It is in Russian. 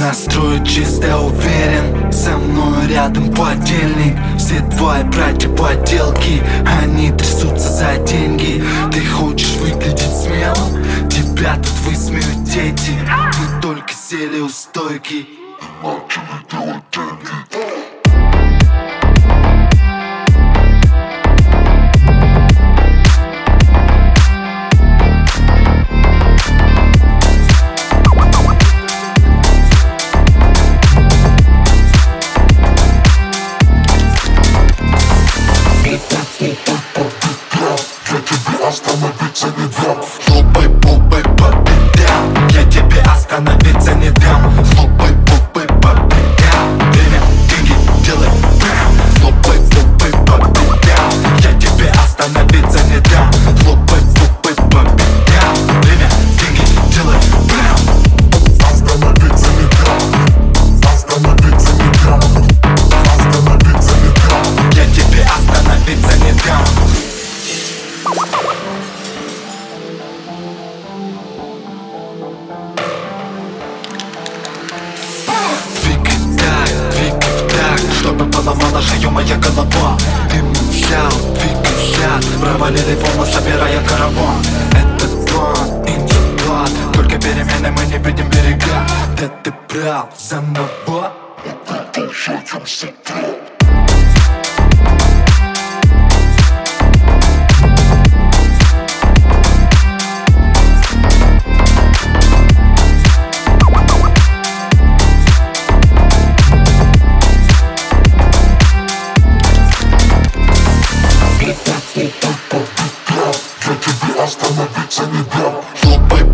Настрой чисто уверен, со мной рядом подельник. Все твои братья поделки, они трясутся за деньги. Ты хочешь выглядеть смелым, тебя тут высмеют дети. Мы только сели у стойки, начали делать деньги. Остановиться не дам. Хлопай попой по бедрам, я тебе остановиться не дам. Хлопай попой по бедрам, время, деньги, делай бэм. Хлопай попой по бедрам, я тебе остановиться не дам. Хлопай попой по бедрам, время, деньги, делай бэм. Остановиться не дам. Остановиться не дам. Остановиться не дам. Я тебе остановиться не дам. Чтобы поломала шею моя голова. Дым взял, двигай, провалили волны, собирая караван. Этот план, интеллект, только перемены мы не видим берега. Да ты прав, заново Продолжаем секрет. Я тебе остановиться не дам. хлопай